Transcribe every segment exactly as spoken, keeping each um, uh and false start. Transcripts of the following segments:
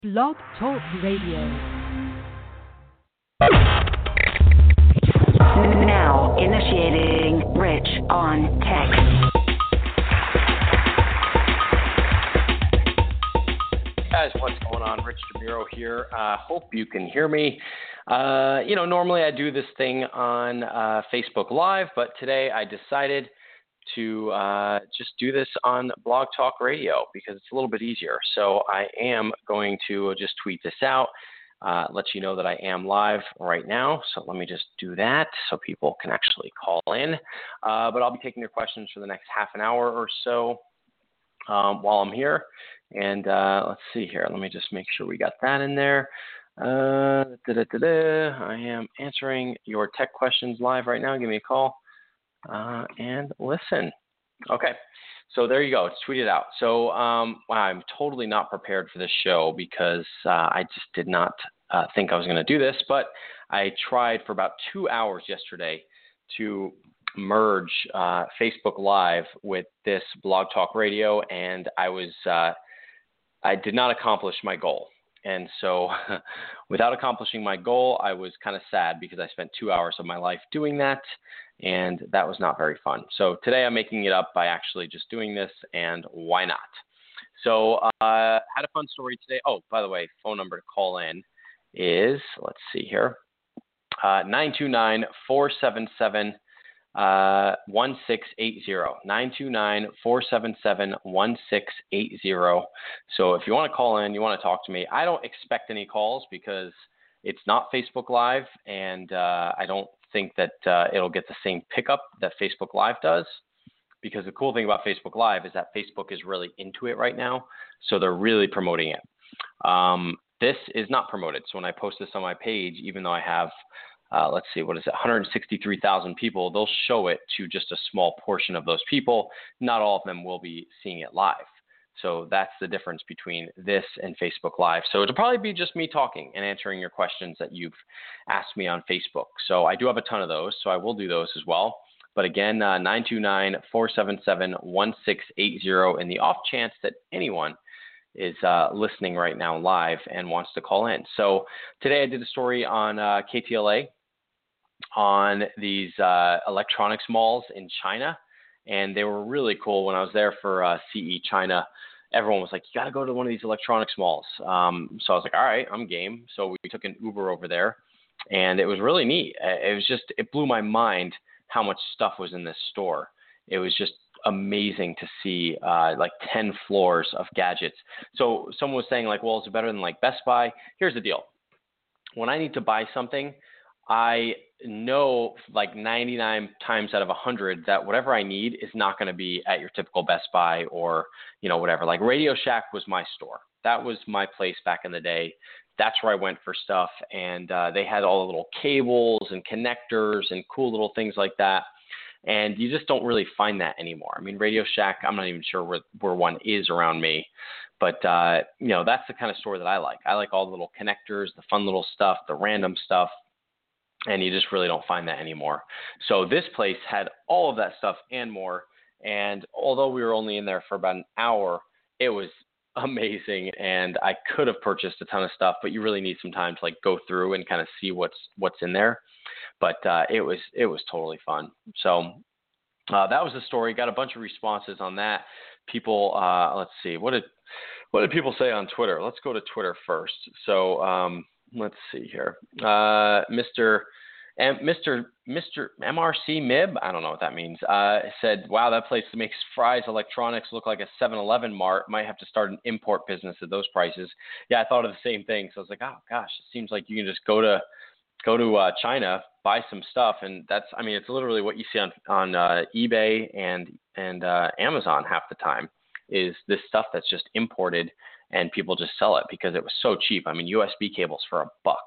Blog Talk Radio. Now initiating Rich on Tech. Guys, what's going on? Rich DeMuro here. Uh, hope you can hear me. Uh, you know, normally I do this thing on uh, Facebook Live, but today I decided to uh, just do this on Blog Talk Radio because it's a little bit easier. So I am going to just tweet this out, uh, let you know that I am live right now. So let me just do that so people can actually call in. Uh, but I'll be taking your questions for the next half an hour or so um, while I'm here. And uh, let's see here. Let me just make sure we got that in there. Uh, da-da-da-da. I am answering your tech questions live right now. Give me a call. Uh, and listen. Okay, so there you go. It's tweeted out. So um, wow, I'm totally not prepared for this show because uh, I just did not uh, think I was going to do this, but I tried for about two hours yesterday to merge uh, Facebook Live with this Blog Talk Radio, and I was uh, I did not accomplish my goal. And so without accomplishing my goal, I was kind of sad because I spent two hours of my life doing that, and that was not very fun. So today I'm making it up by actually just doing this, and why not? So uh, had a fun story today. Oh, by the way, phone number to call in is, let's see here, uh, nine two nine, four seven seven, one six eight zero, nine two nine, four seven seven, one six eight zero. So if you want to call in, you want to talk to me, I don't expect any calls because it's not Facebook Live, and uh, I don't think that uh, it'll get the same pickup that Facebook Live does, because the cool thing about Facebook Live is that Facebook is really into it right now, so they're really promoting it. Um, this is not promoted, so when I post this on my page, even though I have Uh, let's see, what is it, one hundred sixty-three thousand people, they'll show it to just a small portion of those people. Not all of them will be seeing it live. So that's the difference between this and Facebook Live. So it'll probably be just me talking and answering your questions that you've asked me on Facebook. So I do have a ton of those, so I will do those as well. But again, uh, nine two nine, four seven seven, one six eight zero, in the off chance that anyone is uh, listening right now live and wants to call in. So today I did a story on uh, K T L A, on these uh, electronics malls in China, and they were really cool. When I was there for uh, C E China, everyone was like, you got to go to one of these electronics malls. Um, so I was like, all right, I'm game. So we took an Uber over there, and it was really neat. It was just, it blew my mind how much stuff was in this store. It was just amazing to see uh, like ten floors of gadgets. So someone was saying like, well, is it better than like Best Buy? Here's the deal. When I need to buy something, I know like ninety-nine times out of one hundred that whatever I need is not going to be at your typical Best Buy or, you know, whatever. Like Radio Shack was my store. That was my place back in the day. That's where I went for stuff. And uh, they had all the little cables and connectors and cool little things like that. And you just don't really find that anymore. I mean, Radio Shack, I'm not even sure where, where one is around me. But, uh, you know, that's the kind of store that I like. I like all the little connectors, the fun little stuff, the random stuff. And you just really don't find that anymore. So this place had all of that stuff and more. And although we were only in there for about an hour, it was amazing. And I could have purchased a ton of stuff, but you really need some time to like go through and kind of see what's what's in there. But uh, it was it was totally fun. So uh, that was the story. Got a bunch of responses on that. People, uh, let's see, what did what did people say on Twitter? Let's go to Twitter first. So. Um, Let's see here. Uh, Mister M- Mister Mister M R C Mib, I don't know what that means, uh, said, wow, that place makes Fry's Electronics look like a seven eleven mart. Might have to start an import business at those prices. Yeah, I thought of the same thing. So I was like, oh, gosh, it seems like you can just go to go to uh, China, buy some stuff. And that's, I mean, it's literally what you see on, on uh, eBay and, and uh, Amazon half the time is this stuff that's just imported, and people just sell it because it was so cheap. I mean, U S B cables for a buck.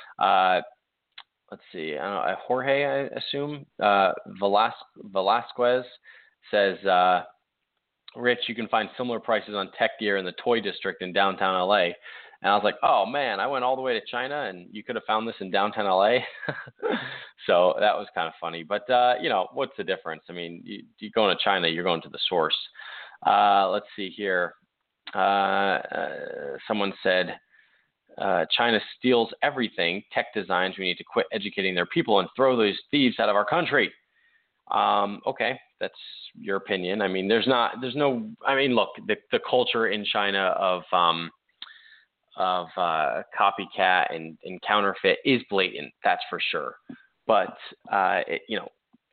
Uh, let's see, I don't know, Jorge, I assume, uh, Velas- Velasquez says, uh, Rich, you can find similar prices on tech gear in the toy district in downtown L A. And I was like, oh, man, I went all the way to China, and you could have found this in downtown L A. So that was kind of funny. But, uh, you know, what's the difference? I mean, you, you going to China, you're going to the source. Uh, let's see here. Uh, uh, someone said, uh, China steals everything, tech designs. We need to quit educating their people and throw those thieves out of our country. Um, okay, that's your opinion. I mean, there's not, there's no, I mean, look, the, the culture in China of, um, of uh, copycat and, and counterfeit is blatant. That's for sure. But, uh, it, you know,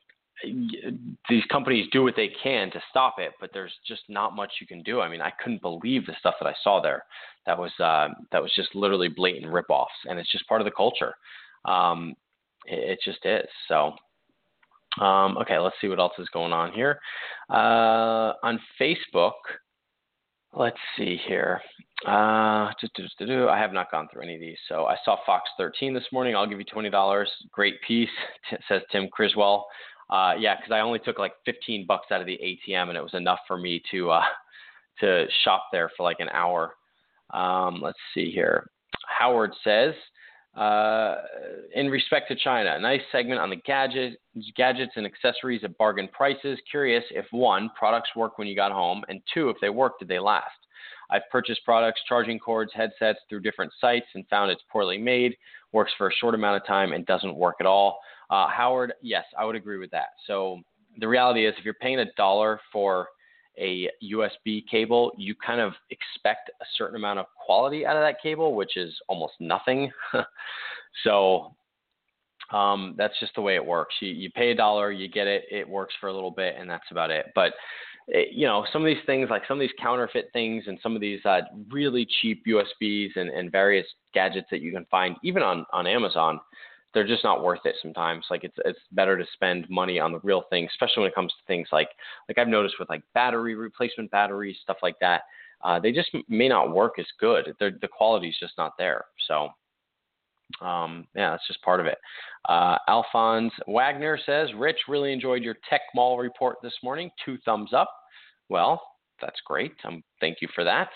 these companies do what they can to stop it, but there's just not much you can do. I mean, I couldn't believe the stuff that I saw there. That was uh, that was just literally blatant ripoffs, and it's just part of the culture. Um, it, it just is. So, um, okay, let's see what else is going on here. Uh, on Facebook, let's see here. Uh, I have not gone through any of these. So I saw Fox thirteen this morning. I'll give you twenty dollars. Great piece, t- says Tim Criswell. Uh, yeah, because I only took like fifteen bucks out of the A T M, and it was enough for me to uh, to shop there for like an hour. Um, let's see here. Howard says, uh, in respect to China, a nice segment on the gadgets, gadgets and accessories at bargain prices. Curious if one, products work when you got home, and two, if they work, did they last? I've purchased products, charging cords, headsets through different sites and found it's poorly made, works for a short amount of time, and doesn't work at all. Uh, Howard, yes, I would agree with that. So the reality is if you're paying a dollar for a U S B cable, you kind of expect a certain amount of quality out of that cable, which is almost nothing. so um, that's just the way it works. You, you pay a dollar, you get it, it works for a little bit, and that's about it. But it, you know, some of these things, like some of these counterfeit things and some of these uh, really cheap U S Bs and, and various gadgets that you can find, even on, on Amazon, they're just not worth it sometimes. Like it's it's better to spend money on the real thing, especially when it comes to things like, like I've noticed with like battery replacement batteries, stuff like that. Uh, they just may not work as good. They're, the quality is just not there. So um, yeah, that's just part of it. Uh, Alphonse Wagner says, Rich, really enjoyed your Tech Mall report this morning. Two thumbs up. Well, that's great. Um, thank you for that.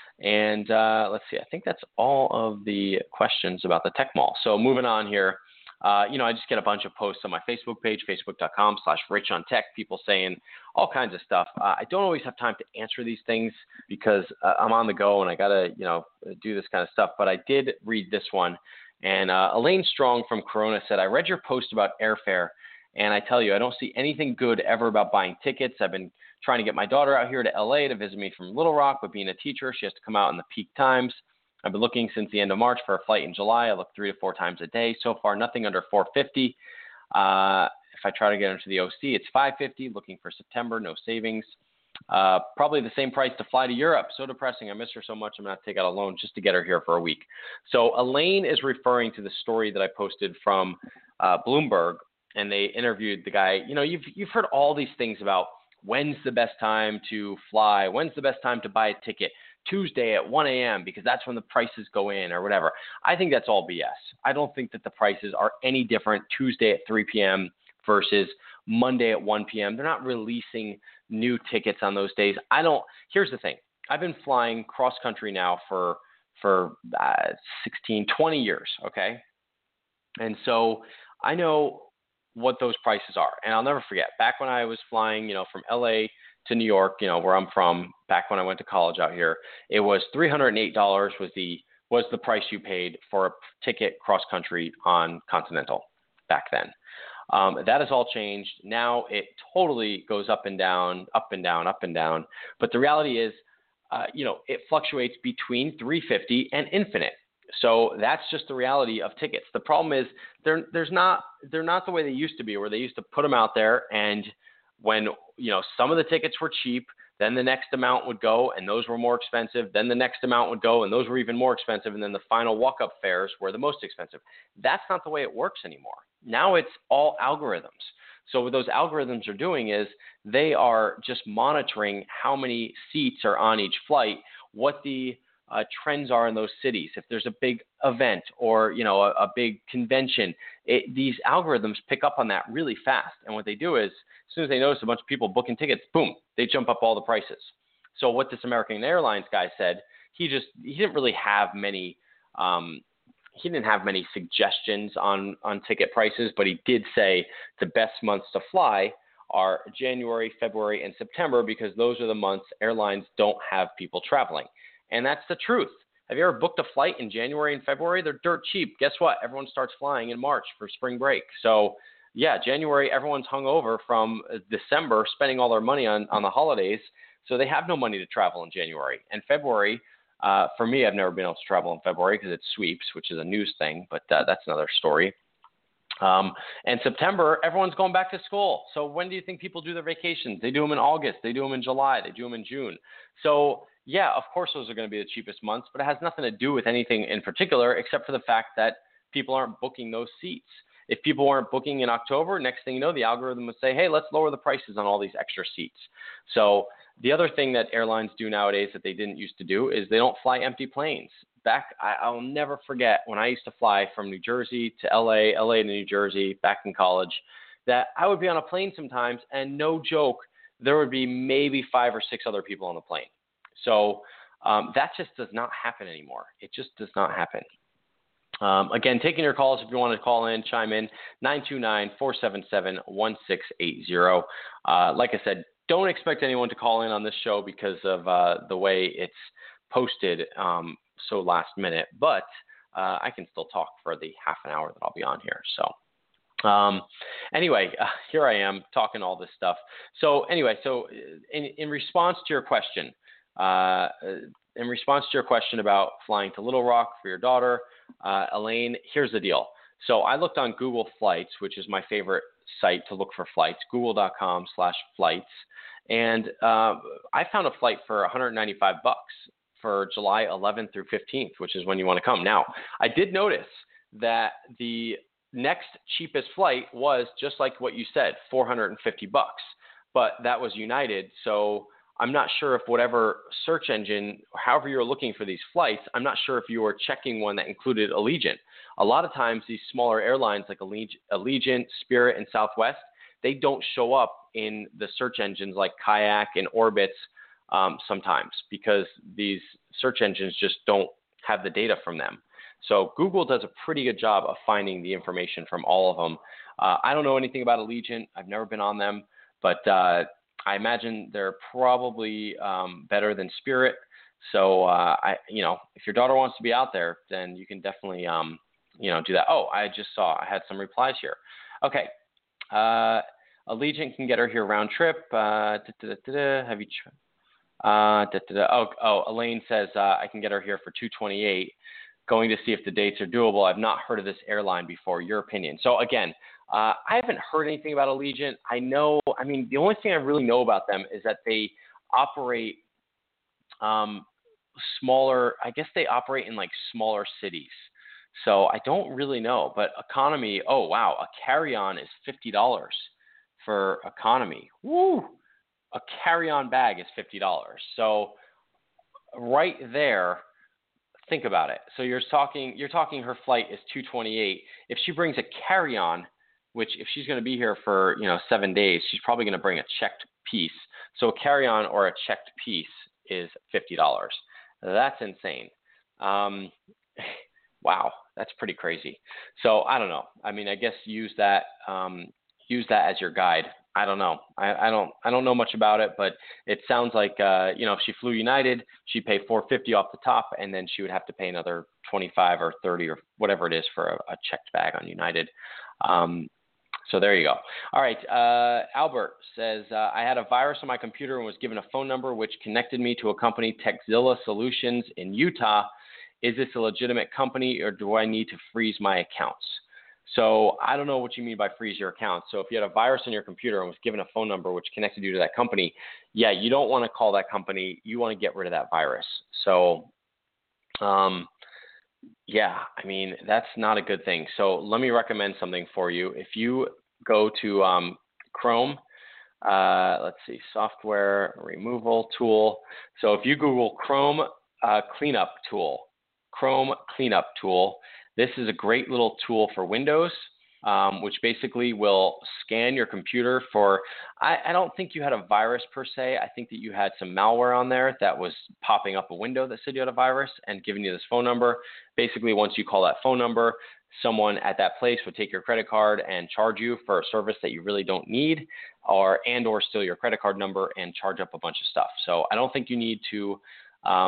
And uh, let's see, I think that's all of the questions about the Tech Mall. So moving on here, uh, you know, I just get a bunch of posts on my Facebook page, facebook.com slash Rich on Tech, people saying all kinds of stuff. Uh, I don't always have time to answer these things because uh, I'm on the go and I got to, you know, do this kind of stuff. But I did read this one. And uh, Elaine Strong from Corona said, I read your post about airfare. And I tell you, I don't see anything good ever about buying tickets. I've been trying to get my daughter out here to L A to visit me from Little Rock, but being a teacher, she has to come out in the peak times. I've been looking since the end of March for a flight in July. I look three to four times a day. So far, nothing under four hundred fifty dollars. Uh, if I try to get into the O C, it's five hundred fifty dollars. Looking for September, no savings. Uh, probably the same price to fly to Europe. So depressing. I miss her so much. I'm going to take out a loan just to get her here for a week. So Elaine is referring to the story that I posted from uh, Bloomberg. And they interviewed the guy. You know, you've you've heard all these things about when's the best time to fly, when's the best time to buy a ticket, Tuesday at one a.m. because that's when the prices go in or whatever. I think that's all B S. I don't think that the prices are any different Tuesday at three p.m. versus Monday at one p.m. They're not releasing new tickets on those days. I don't. Here's the thing. I've been flying cross country now for for uh, sixteen, twenty years. Okay, and so I know what those prices are. And I'll never forget, back when I was flying, you know, from L A to New York, you know, where I'm from, back when I went to college out here, it was three hundred eight dollars was the was the price you paid for a ticket cross country on Continental back then. Um, that has all changed. Now it totally goes up and down, up and down, up and down. But the reality is, uh, you know, it fluctuates between three hundred fifty dollars and infinite. So that's just the reality of tickets. The problem is they're there's not they're not the way they used to be, where they used to put them out there, and when you know some of the tickets were cheap, then the next amount would go, and those were more expensive. Then the next amount would go, and those were even more expensive. And then the final walk-up fares were the most expensive. That's not the way it works anymore. Now it's all algorithms. So what those algorithms are doing is they are just monitoring how many seats are on each flight, what the Uh, trends are in those cities. If there's a big event or, you know, a, a big convention, it, these algorithms pick up on that really fast. And what they do is, as soon as they notice a bunch of people booking tickets, boom, they jump up all the prices. So what this American Airlines guy said, he just, he didn't really have many, um, he didn't have many suggestions on, on ticket prices, but he did say the best months to fly are January, February, and September, because those are the months airlines don't have people traveling. And that's the truth. Have you ever booked a flight in January and February? They're dirt cheap. Guess what? Everyone starts flying in March for spring break. So, yeah, January, everyone's hungover from December, spending all their money on, on the holidays. So they have no money to travel in January. And February, uh, for me, I've never been able to travel in February because it sweeps, which is a news thing, but uh, that's another story. Um, and September, everyone's going back to school. So when do you think people do their vacations? They do them in August. They do them in July. They do them in June. So, yeah, of course those are going to be the cheapest months, but it has nothing to do with anything in particular except for the fact that people aren't booking those seats. If people weren't booking in October, next thing you know, the algorithm would say, hey, let's lower the prices on all these extra seats. So the other thing that airlines do nowadays that they didn't used to do is they don't fly empty planes. Back, I, I'll never forget when I used to fly from New Jersey to L A, L A to New Jersey back in college, that I would be on a plane sometimes and no joke, there would be maybe five or six other people on the plane. So um, that just does not happen anymore. It just does not happen. Um, again, taking your calls if you want to call in, chime in, nine two nine, four seven seven, one six eight zero. Uh, like I said, don't expect anyone to call in on this show because of uh, the way it's posted um, so last minute, but uh, I can still talk for the half an hour that I'll be on here. So um, anyway, uh, here I am talking all this stuff. So anyway, so in, in response to your question, uh, in response to your question about flying to Little Rock for your daughter, uh, Elaine, here's the deal. So I looked on Google Flights, which is my favorite site to look for flights, google.com slash flights. And uh, I found a flight for one hundred ninety-five bucks for July eleventh through fifteenth, which is when you want to come. Now, I did notice that the next cheapest flight was just like what you said, four hundred fifty bucks, but that was United. So I'm not sure if whatever search engine, however you're looking for these flights, I'm not sure if you were checking one that included Allegiant. A lot of times these smaller airlines like Allegiant, Spirit, and Southwest, they don't show up in the search engines like Kayak and Orbitz um, sometimes because these search engines just don't have the data from them. So Google does a pretty good job of finding the information from all of them. Uh, I don't know anything about Allegiant. I've never been on them, but uh, I imagine they're probably um, better than Spirit. So, uh, I, you know, if your daughter wants to be out there, then you can definitely, um, you know, do that. Oh, I just saw, I had some replies here. Okay. Uh, Allegiant can get her here round trip. Uh, da, da, da, da, have you, tr- uh, da, da, da. Oh, oh, Elaine says uh, I can get her here for two twenty-eight. Going to see if the dates are doable. I've not heard of this airline before. Your opinion. So again, uh, I haven't heard anything about Allegiant. I know, I mean, the only thing I really know about them is that they operate um, smaller, I guess they operate in like smaller cities. So I don't really know, but economy, oh wow, a carry-on is fifty dollars for economy. Woo! A carry-on bag is fifty dollars. So right there, think about it. So you're talking, you're talking her flight is two twenty-eight. If she brings a carry-on, which if she's going to be here for, you know, seven days, she's probably going to bring a checked piece. So a carry-on or a checked piece is fifty dollars. That's insane. Um, wow, that's pretty crazy. So I don't know. I mean, I guess use that, um, use that as your guide. I don't know. I, I don't. I don't know much about it, but it sounds like uh, you know, if she flew United, she'd pay four hundred fifty dollars off the top, and then she would have to pay another twenty-five or thirty or whatever it is for a, a checked bag on United. Um, so there you go. All right. Uh, Albert says uh, I had a virus on my computer and was given a phone number which connected me to a company, Techzilla Solutions in Utah. Is this a legitimate company, or do I need to freeze my accounts? So I don't know what you mean by freeze your account. So if you had a virus on your computer and was given a phone number which connected you to that company, yeah, you don't want to call that company. You want to get rid of that virus. So, um, yeah, I mean, that's not a good thing. So let me recommend something for you. If you go to um, Chrome, uh, let's see, software removal tool. So if you Google Chrome uh, cleanup tool, Chrome cleanup tool, this is a great little tool for Windows, um, which basically will scan your computer for, I, I don't think you had a virus per se. I think that you had some malware on there that was popping up a window that said you had a virus and giving you this phone number. Basically, once you call that phone number, someone at that place would take your credit card and charge you for a service that you really don't need, or and or steal your credit card number and charge up a bunch of stuff. So I don't think you need to um,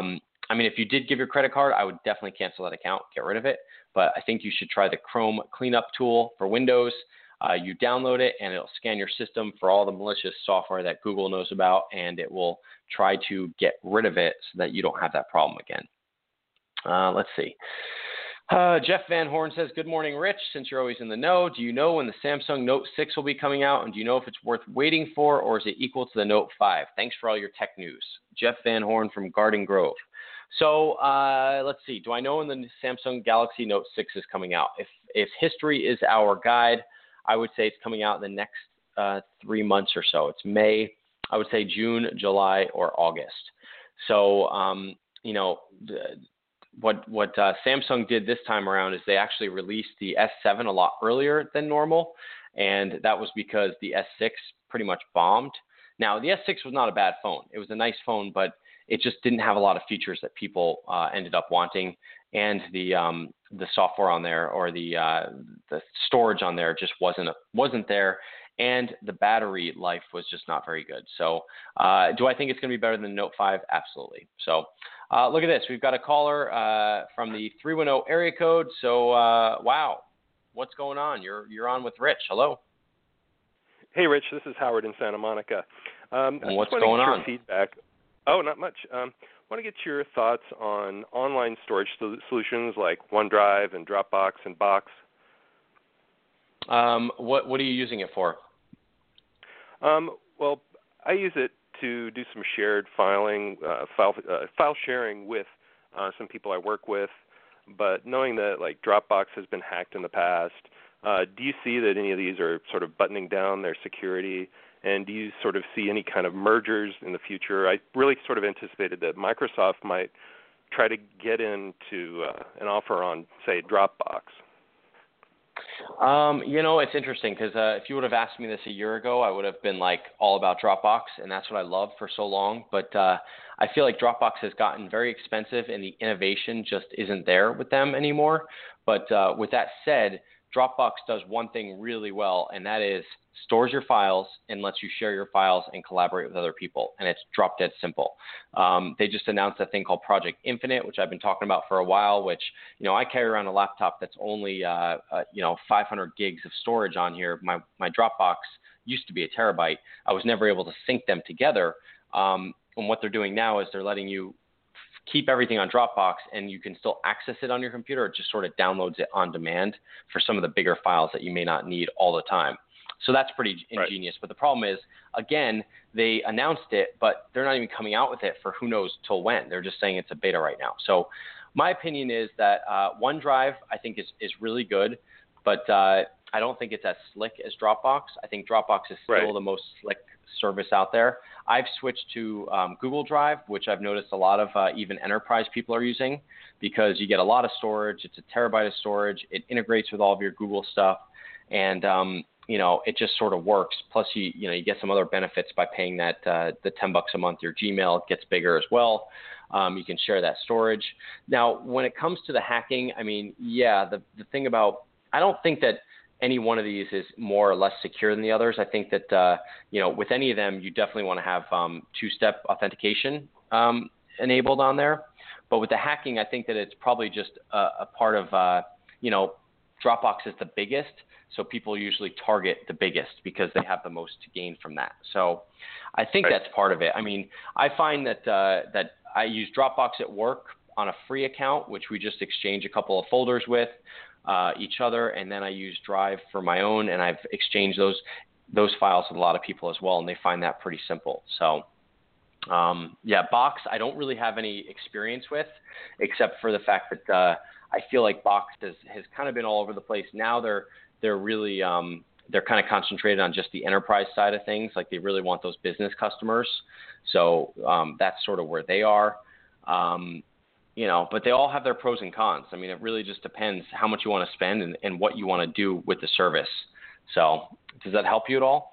I mean, if you did give your credit card, I would definitely cancel that account, get rid of it. But I think you should try the Chrome cleanup tool for Windows. Uh, you download it, and it'll scan your system for all the malicious software that Google knows about, and it will try to get rid of it so that you don't have that problem again. Uh, let's see. Uh, Jeff Van Horn says, good morning, Rich. Since you're always in the know, do you know when the Samsung Note six will be coming out? And do you know if it's worth waiting for, or is it equal to the Note five? Thanks for all your tech news. Jeff Van Horn from Garden Grove. So uh, let's see. Do I know when the Samsung Galaxy Note six is coming out? If, if history is our guide, I would say it's coming out in the next uh, three months or so. It's May, I would say June, July, or August. So, um, you know, the, What what uh, Samsung did this time around is they actually released the S seven a lot earlier than normal, and that was because the S six pretty much bombed. Now, the S six was not a bad phone. It was a nice phone, but it just didn't have a lot of features that people uh, ended up wanting, and the um, the software on there or the uh, the storage on there just wasn't wasn't there, and the battery life was just not very good. So, uh, do I think it's going to be better than the Note five? Absolutely. So. Uh, look at this. We've got a caller uh, from the three one zero area code. So, uh, wow, what's going on? You're you're on with Rich. Hello. Hey, Rich. This is Howard in Santa Monica. Um, I what's just going to get on? Your feedback. Oh, not much. Um, I want to get your thoughts on online storage solutions like OneDrive and Dropbox and Box. Um, what what are you using it for? Um, well, I use it to do some shared filing, uh, file uh, file sharing with uh, some people I work with. But knowing that like Dropbox has been hacked in the past, uh, do you see that any of these are sort of buttoning down their security? And do you sort of see any kind of mergers in the future? I really sort of anticipated that Microsoft might try to get into uh, an offer on, say, Dropbox. Um, you know, it's interesting because uh, if you would have asked me this a year ago, I would have been like all about Dropbox, and that's what I loved for so long. But uh, I feel like Dropbox has gotten very expensive, and the innovation just isn't there with them anymore. But uh, with that said, Dropbox does one thing really well, and that is stores your files and lets you share your files and collaborate with other people, and it's drop dead simple. Um, they just announced a thing called Project Infinite, which I've been talking about for a while, which, you know, I carry around a laptop that's only, uh, uh, you know, five hundred gigs of storage on here. My, my Dropbox used to be a terabyte. I was never able to sync them together. Um, and what they're doing now is they're letting you keep everything on Dropbox, and you can still access it on your computer. It just sort of downloads it on demand for some of the bigger files that you may not need all the time. So that's pretty ingenious. Right. But the problem is, again, they announced it, but they're not even coming out with it for who knows till when. They're just saying it's a beta right now. So my opinion is that uh, OneDrive, I think, is, is really good, but uh, I don't think it's as slick as Dropbox. I think Dropbox is still right. the most slick service out there. I've switched to um, Google Drive, which I've noticed a lot of uh, even enterprise people are using because you get a lot of storage. It's a terabyte of storage. It integrates with all of your Google stuff, and um, you know it just sort of works. Plus, you you know you get some other benefits by paying that uh, the ten bucks a month. Your Gmail gets bigger as well. Um, you can share that storage. Now, when it comes to the hacking, I mean, yeah, the the thing about I don't think that any one of these is more or less secure than the others. I think that, uh, you know, with any of them, you definitely want to have um, two-step authentication um, enabled on there. But with the hacking, I think that it's probably just a, a part of, uh, you know, Dropbox is the biggest, so people usually target the biggest because they have the most to gain from that. So I think right. that's part of it. I mean, I find that uh, that I use Dropbox at work on a free account, which we just exchange a couple of folders with. Uh, each other, and then I use Drive for my own, and I've exchanged those those files with a lot of people as well, and they find that pretty simple. So, um, yeah, Box I don't really have any experience with, except for the fact that uh, I feel like Box has, has kind of been all over the place. Now they're they're really um, they're kind of concentrated on just the enterprise side of things, like they really want those business customers. So um, that's sort of where they are. Um, You know, but they all have their pros and cons. I mean, it really just depends how much you want to spend and, and what you want to do with the service. So does that help you at all?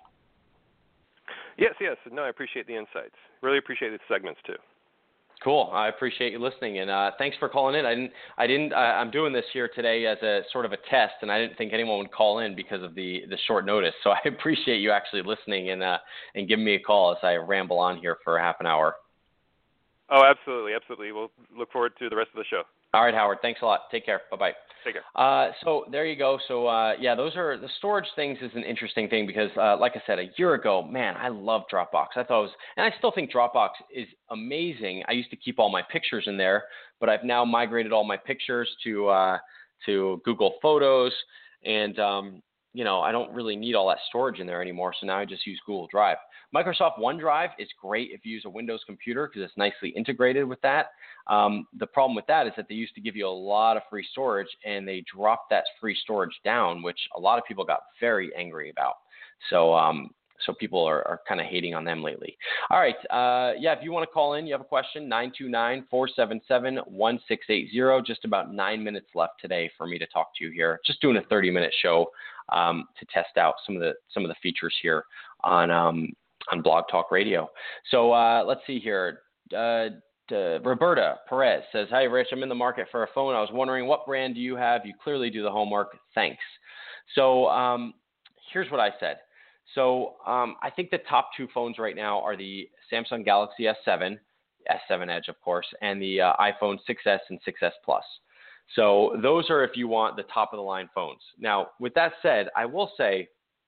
Yes, yes. No, I appreciate the insights. Really appreciate the segments too. Cool. I appreciate you listening, and uh, thanks for calling in. I didn't. I didn't. Uh, I'm doing this here today as a sort of a test, and I didn't think anyone would call in because of the, the short notice. So I appreciate you actually listening and uh, and giving me a call as I ramble on here for half an hour. Oh, absolutely, absolutely. We'll look forward to the rest of the show. All right, Howard. Thanks a lot. Take care. Bye-bye. Take care. Uh, so there you go. So, uh, yeah, those are the storage things is an interesting thing because, uh, like I said, a year ago, man, I loved Dropbox. I thought it was, and I still think Dropbox is amazing. I used to keep all my pictures in there, but I've now migrated all my pictures to uh, to Google Photos, and um, you know, I don't really need all that storage in there anymore. So now I just use Google Drive. Microsoft OneDrive is great if you use a Windows computer because it's nicely integrated with that. Um, the problem with that is that they used to give you a lot of free storage, and they dropped that free storage down, which a lot of people got very angry about. So, um, so people are, are kind of hating on them lately. All right. Uh, yeah, if you want to call in, you have a question, nine two nine, four seven seven, one six eight zero. Just about nine minutes left today for me to talk to you here. Just doing a thirty-minute show um, to test out some of the some of the features here on um, on Blog Talk Radio. So uh, let's see here. Uh, uh, Roberta Perez says, "Hi, Rich. I'm in the market for a phone. I was wondering what brand do you have? You clearly do the homework. Thanks." So um, here's what I said. So um, I think the top two phones right now are the Samsung Galaxy S seven, S seven Edge, of course, and the uh, iPhone six S and six S Plus. So those are if you want the top of the line phones. Now, with that said, I will say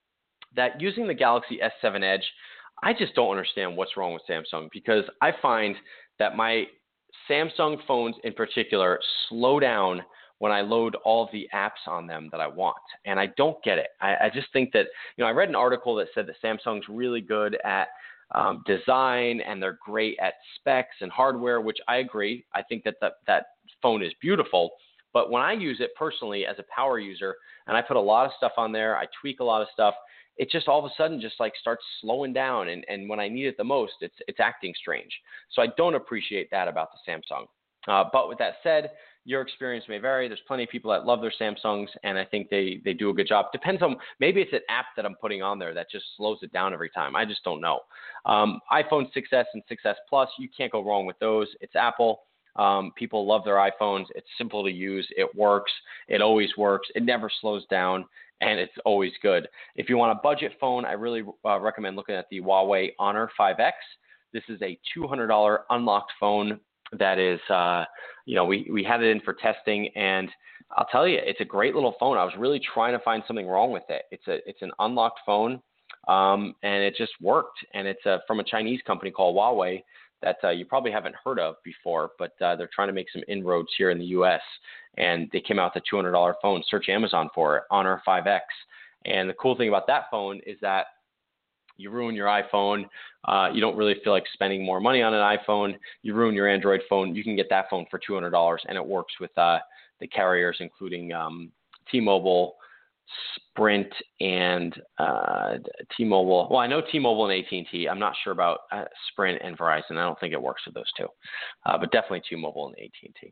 that using the Galaxy S seven Edge, I just don't understand what's wrong with Samsung because I find that my Samsung phones in particular slow down when I load all of the apps on them that I want. And I don't get it. I, I just think that, you know, I read an article that said that Samsung's really good at um, design and they're great at specs and hardware, which I agree. I think that the, that phone is beautiful. But when I use it personally as a power user and I put a lot of stuff on there, I tweak a lot of stuff, it just all of a sudden just like starts slowing down. And, and when I need it the most, it's, it's acting strange. So I don't appreciate that about the Samsung. Uh, but with that said, your experience may vary. There's plenty of people that love their Samsungs, and I think they, they do a good job. Depends on, maybe it's an app that I'm putting on there that just slows it down every time. I just don't know. Um, iPhone six S and six S Plus, you can't go wrong with those. It's Apple. Um, people love their iPhones. It's simple to use. It works. It always works. It never slows down, and it's always good. If you want a budget phone, I really uh, recommend looking at the Huawei Honor five X. This is a two hundred dollars unlocked phone that is, uh, you know, we, we had it in for testing, and I'll tell you, it's a great little phone. I was really trying to find something wrong with it. It's a it's an unlocked phone, um, and it just worked. And it's uh, from a Chinese company called Huawei that uh, you probably haven't heard of before, but uh, they're trying to make some inroads here in the U S, and they came out with a two hundred dollars phone. Search Amazon for it, Honor five X. And the cool thing about that phone is that you ruin your iPhone. Uh, you don't really feel like spending more money on an iPhone. You ruin your Android phone. You can get that phone for two hundred dollars, and it works with uh, the carriers, including um, T-Mobile, Sprint, and uh, T-Mobile. Well, I know T-Mobile and A T and T. I'm not sure about uh, Sprint and Verizon. I don't think it works with those two, uh, but definitely T-Mobile and A T and T.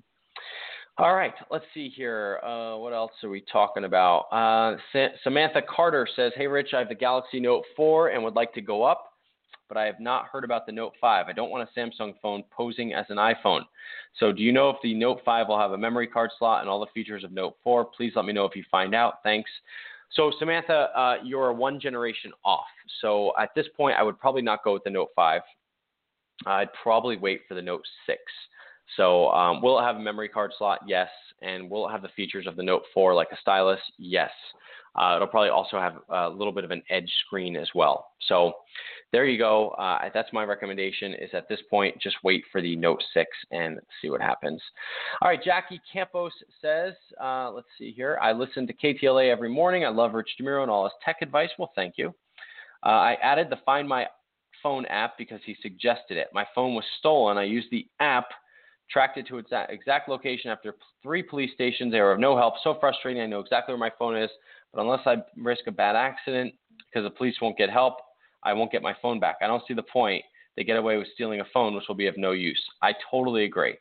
All right, let's see here. Uh, what else are we talking about? Uh, Sa- Samantha Carter says, "Hey, Rich, I have the Galaxy Note four and would like to go up, but I have not heard about the Note five. I don't want a Samsung phone posing as an iPhone. So do you know if the Note five will have a memory card slot and all the features of Note four? Please let me know if you find out. Thanks." So, Samantha, uh, you're one generation off. So at this point, I would probably not go with the Note five. I'd probably wait for the Note six. So um, will it have a memory card slot? Yes. And will it have the features of the Note four like a stylus? Yes. Uh, it'll probably also have a little bit of an edge screen as well. So there you go. Uh, that's my recommendation is at this point, just wait for the Note six and see what happens. All right, Jackie Campos says, uh, let's see here. I listen to K T L A every morning. I love Rich DeMuro and all his tech advice. Well, thank you. Uh, I added the Find My Phone app because he suggested it. My phone was stolen. I used the app, tracked it to its exact location after three police stations. They were of no help. So frustrating. I know exactly where my phone is, but unless I risk a bad accident because the police won't get help, I won't get my phone back. I don't see the point. They get away with stealing a phone, which will be of no use. I totally agree.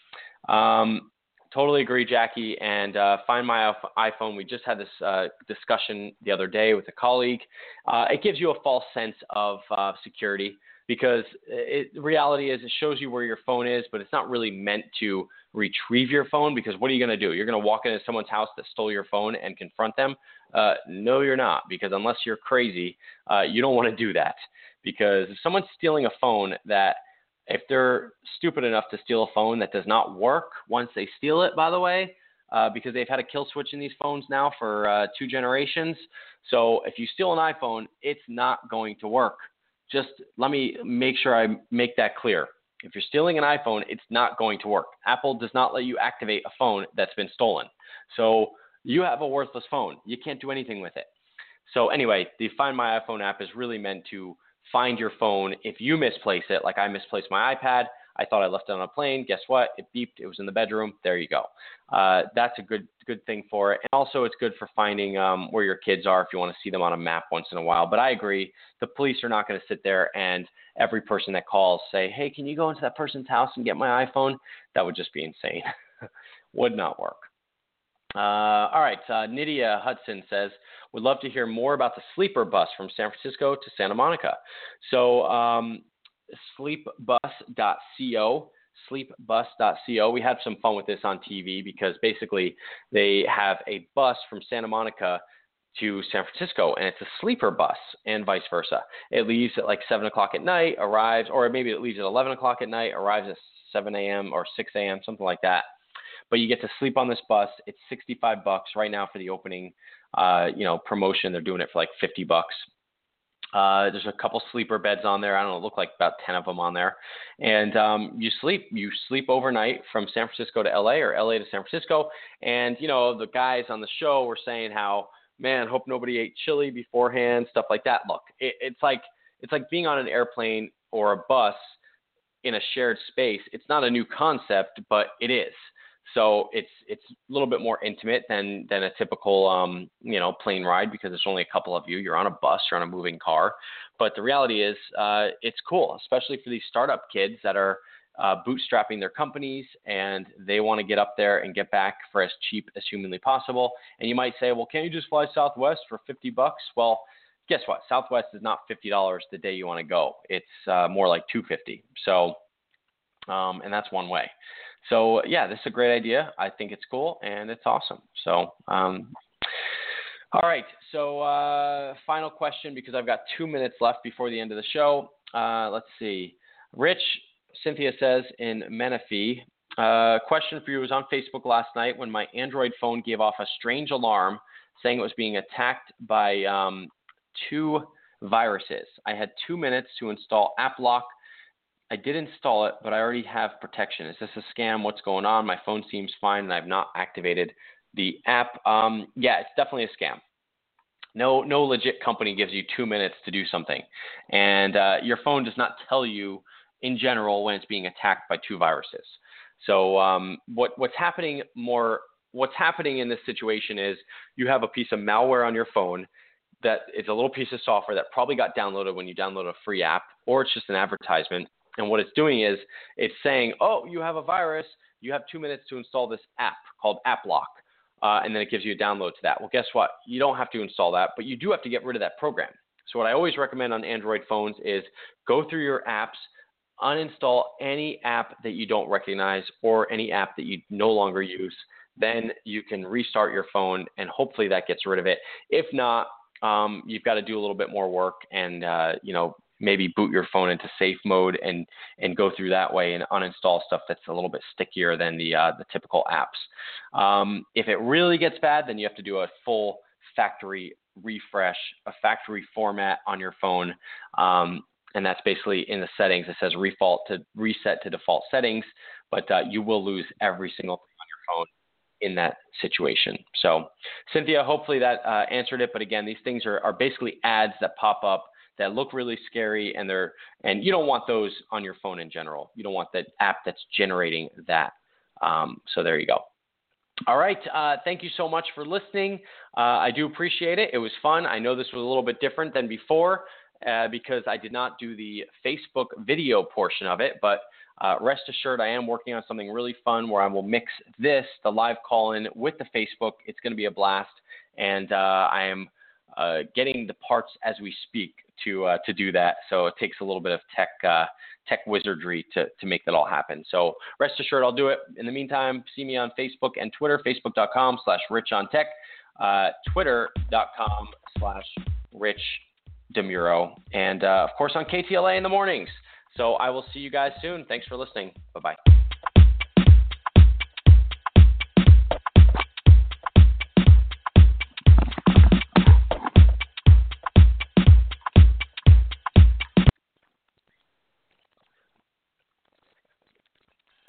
Um, totally agree, Jackie. And uh, Find My iPhone, we just had this uh, discussion the other day with a colleague. Uh, it gives you a false sense of uh, security. Because it, the reality is it shows you where your phone is, but it's not really meant to retrieve your phone because what are you going to do? You're going to walk into someone's house that stole your phone and confront them? Uh, no, you're not, because unless you're crazy, uh, you don't want to do that. Because if someone's stealing a phone that if they're stupid enough to steal a phone that does not work once they steal it, by the way, uh, because they've had a kill switch in these phones now for uh, two generations. So if you steal an iPhone, it's not going to work. Just let me make sure I make that clear. If you're stealing an iPhone, it's not going to work. Apple does not let you activate a phone that's been stolen. So you have a worthless phone. You can't do anything with it. So anyway, the Find My iPhone app is really meant to find your phone if you misplace it. Like I misplaced my iPad. I thought I left it on a plane. Guess what? It beeped. It was in the bedroom. There you go. Uh, that's a good good thing for it. And also it's good for finding um, where your kids are if you want to see them on a map once in a while. But I agree. The police are not going to sit there and every person that calls say, hey, can you go into that person's house and get my iPhone? That would just be insane. Would not work. Uh, all right. Uh, Nydia Hudson says, would love to hear more about the sleeper bus from San Francisco to Santa Monica. So um, sleep bus dot co, sleep bus dot co. We had some fun with this on T V because basically they have a bus from Santa Monica to San Francisco, and it's a sleeper bus and vice versa. It leaves at like seven o'clock at night, arrives, or maybe it leaves at eleven o'clock at night, arrives at seven a.m. or six a.m., something like that. But you get to sleep on this bus. It's sixty-five bucks right now for the opening, uh, you know, promotion. They're doing it for like fifty bucks. Uh, there's a couple sleeper beds on there. I don't know, look like about ten of them on there. And um, you sleep, you sleep overnight from San Francisco to L A or L A to San Francisco. And, you know, the guys on the show were saying how, man, hope nobody ate chili beforehand, stuff like that. Look, it, it's like it's like being on an airplane or a bus in a shared space. It's not a new concept, but it is. So it's it's a little bit more intimate than than a typical um, you know plane ride because there's only a couple of you. You're on a bus, you're on a moving car. But the reality is uh, it's cool, especially for these startup kids that are uh, bootstrapping their companies and they want to get up there and get back for as cheap as humanly possible. And you might say, well, can't you just fly Southwest for fifty bucks? Well, guess what? Southwest is not fifty dollars the day you want to go. It's uh, more like two hundred fifty dollars. So, um, and that's one way. So, yeah, this is a great idea. I think it's cool, and it's awesome. So, um, all right. So, uh, final question because I've got two minutes left before the end of the show. Uh, let's see. Rich, Cynthia says in Menifee, uh, question for you. Was on Facebook last night when my Android phone gave off a strange alarm saying it was being attacked by um, two viruses. I had two minutes to install AppLock. I did install it, but I already have protection. Is this a scam? What's going on? My phone seems fine, and I've not activated the app. Um, yeah, it's definitely a scam. No, no legit company gives you two minutes to do something, and uh, your phone does not tell you in general when it's being attacked by two viruses. So um, what, what's happening more? What's happening in this situation is you have a piece of malware on your phone that is a little piece of software that probably got downloaded when you download a free app, or it's just an advertisement. And what it's doing is it's saying, oh, you have a virus. You have two minutes to install this app called AppLock. Uh, and then it gives you a download to that. Well, guess what? You don't have to install that, but you do have to get rid of that program. So what I always recommend on Android phones is go through your apps, uninstall any app that you don't recognize or any app that you no longer use. Then you can restart your phone, and hopefully that gets rid of it. If not, um, you've got to do a little bit more work and, uh, you know, maybe boot your phone into safe mode and, and go through that way and uninstall stuff that's a little bit stickier than the uh, the typical apps. Um, if it really gets bad, then you have to do a full factory refresh, a factory format on your phone. Um, and that's basically in the settings. It says refault to reset to default settings, but uh, you will lose every single thing on your phone in that situation. So Cynthia, hopefully that uh, answered it. But again, these things are, are basically ads that pop up that look really scary, and they're and you don't want those on your phone in general. You don't want that app that's generating that. Um, so there you go. All right. Uh, thank you so much for listening. Uh, I do appreciate it. It was fun. I know this was a little bit different than before uh, because I did not do the Facebook video portion of it, but uh, rest assured I am working on something really fun where I will mix this, the live call-in, with the Facebook. It's going to be a blast, and uh, I am uh, getting the parts as we speak to uh, to do that. So it takes a little bit of tech uh, tech wizardry to, to make that all happen. So rest assured I'll do it. In the meantime, see me on Facebook and Twitter, facebook.com slash Rich on Tech, uh, twitter.com slash Rich DeMuro, and uh, of course on K T L A in the mornings. So I will see you guys soon. Thanks for listening. Bye-bye.